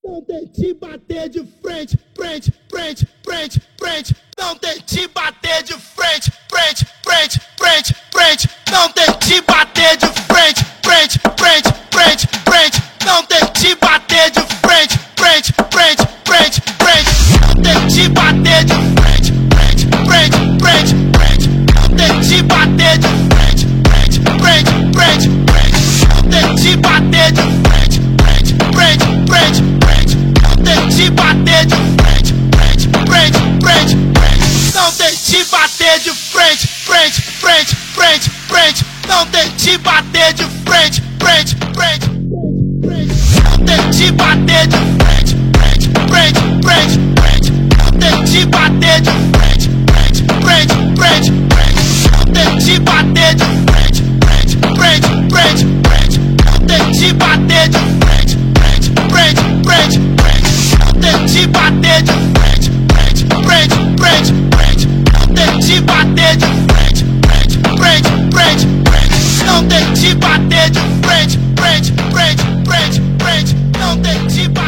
Não tente bater de frente, frente, frente, frente, frente. Não tente bater de frente, frente, frente, frente, frente. Não tente bater de frente, frente, frente, frente, frente. Não tente bater de frente, frente, frente, frente, frente. Não tente bater de frente, frente, frente, frente, frente. Não tente bater de frente, frente, frente, frente, frente. Não tente bater de frente, frente, frente, frente, frente. Não tente bater de frente, frente, frente, frente, frente. Não tente bater de frente, frente, frente, frente, frente. Não tente bater de frente, frente, frente, frente. Não tente bater de frente, frente, frente, frente, frente. Não tente bater de frente, frente, frente, frente, frente. Não tente bater de frente, frente, frente, frente, frente. Não tente bater de frente, frente, frente, frente, frente. Não tente bater de frente, frente, frente, frente, frente. Não tente bater de frente, frente, frente, frente, frente. Não tente bater de frente, frente, frente, frente, frente. Não tente bater